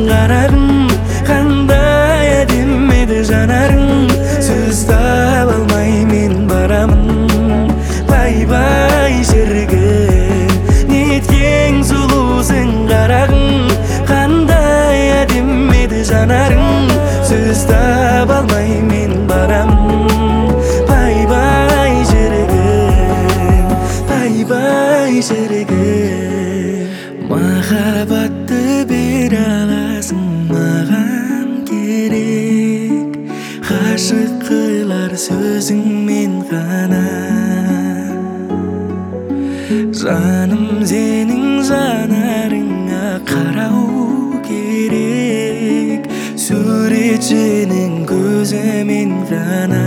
қарағым, қандай әдемі еді жанарың. Сөз таба алмай мен барамын. Бай-бай шіркін, неткен сұлусың қарағым, қандай әдемі еді жанарың. Сөз таба алмай мен барамын. Бай-бай шіркін, бай-бай шіркін. Махаббатты бере аласың маған керек, ғашық қылар сөзіңмен ғана. Жаным сенің жанарыңа қарау керек, суретшінің көзімен ғана.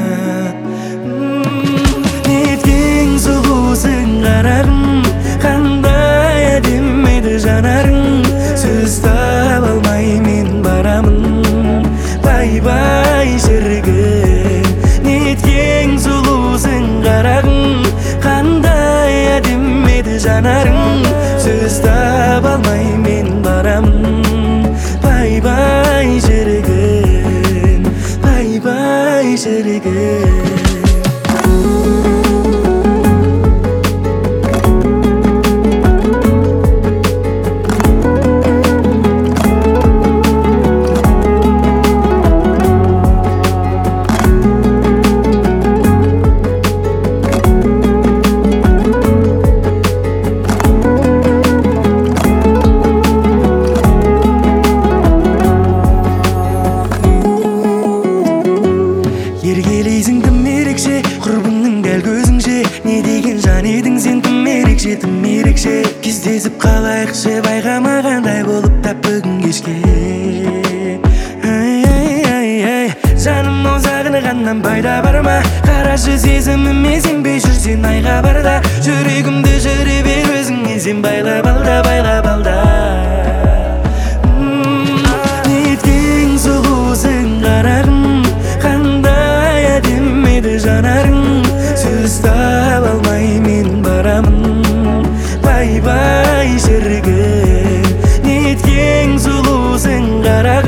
Неткен сұлусың қарағым, қандай әдемі еді жанарың. Сөз таба алмай мен барамын. Бай-бай шіркін, неткен сұлусың қарағым, қандай әдемі еді жанарың. Сөз таба алмай мен барамын. Бай-бай шіркін, бай-бай шіркін. Еркелейсің тым ерекше, құрбыңның дәл көзіңше. Не деген жан едің сен, тым ерекше, тым ерекше. Кездесіп қалайықшы, байқамағандай болып тап бүгін кешке. Жаным ау сағынғаннан пайда бар ма? Қарашы сезіміме сенбей жүрсен айға барда. Жүрегімді жүре бер өзіңе сен байлап алда, байлап алда. Неткен сұлусың қарағым, қандай әдемі еді жанарың. Сөз таба алмай мен барамын. Бай-бай шіркін, неткен сұлусың қарағым.